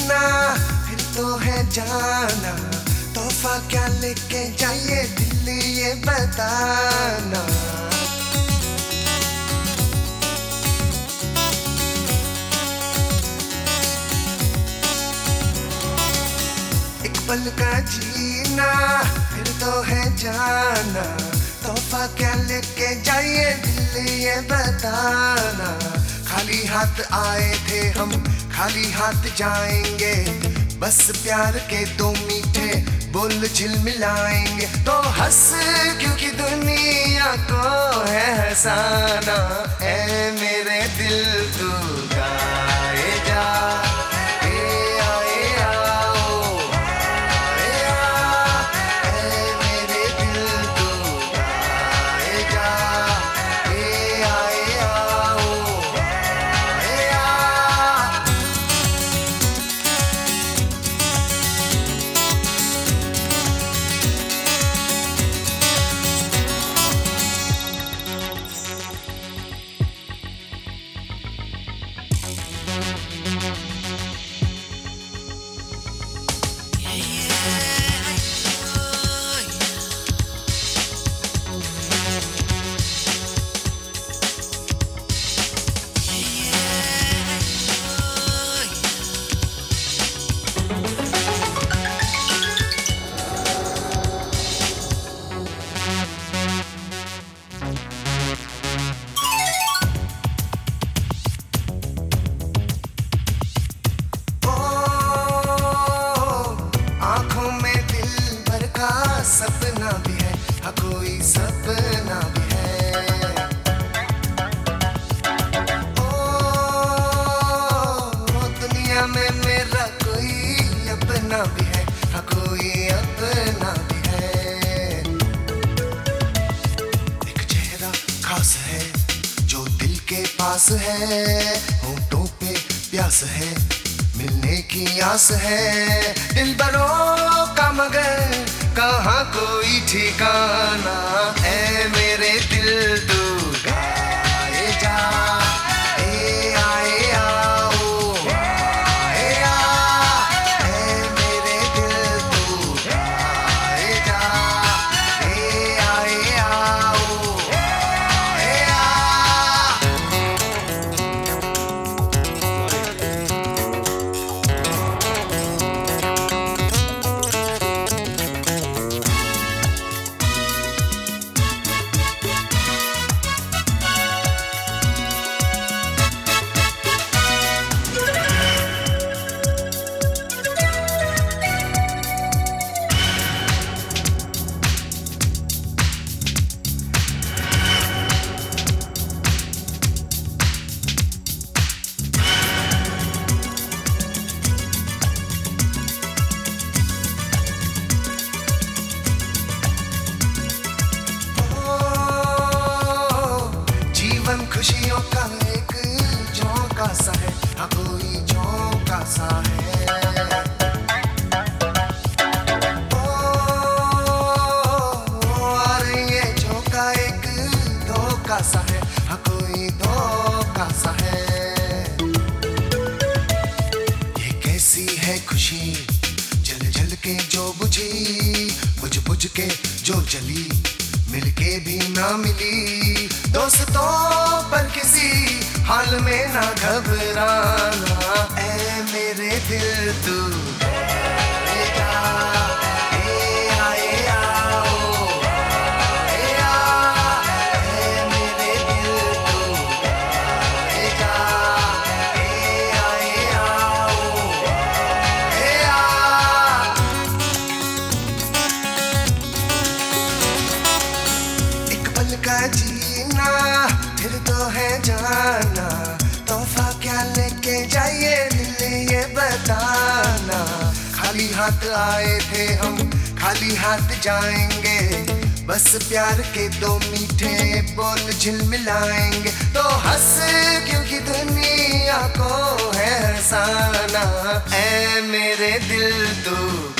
जीना फिर तो है जाना, तोहफा क्या लेके जाइए दिल ये बताना। एक पल का जीना फिर तो है जाना, तोहफा क्या लेके जाइए दिल ये बताना। खाली हाथ आए थे हम खाली हाथ जाएंगे, बस प्यार के दो मीठे बोल झिलमिलाएंगे। तो हंस क्योंकि दुनिया को है हंसाना, ऐ मेरे दिल तू गाए जा। सपना भी है, हाँ कोई सपना भी है। ओ दुनिया में मेरा कोई अपना भी है, हाँ कोई अपना भी है। एक चेहरा खास है जो दिल के पास है, होंठों पे प्यास है मिलने की आस है। दिल बरों का मगर कहाँ कोई ठिकाना, ऐ मेरे दिल तू गाए जा। ए आए आओ ए आ, ऐ मेरे दिल तू गाए जा। ए आए आओ ए आ। खुशियों का एक झोंका सा है, हाँ कोई झोंका सा है। और ये झोंका एक धोखा सा है, हाँ कोई धोखा सा है। ये कैसी है खुशी जल जल के जो बुझी, बुझ बुझ के जो जली, मिलके भी ना मिली। दोस्तों पर किसी हाल में ना घबराना, ऐ मेरे दिल तू गाए जा। ए आए आओ ए आ, ऐ मेरे दिल तू गाए जा। ए आए आओ ए आ। एक पल का जीना फिर तो है जाना, तोहफा क्या लेके जाइए दिल ये बताना। खाली हाथ आए थे हम खाली हाथ जाएंगे, बस प्यार के दो मीठे बोल झिलमिलाएंगे। तो हंस क्योंकि दुनिया को है हंसाना, ऐ मेरे दिल तू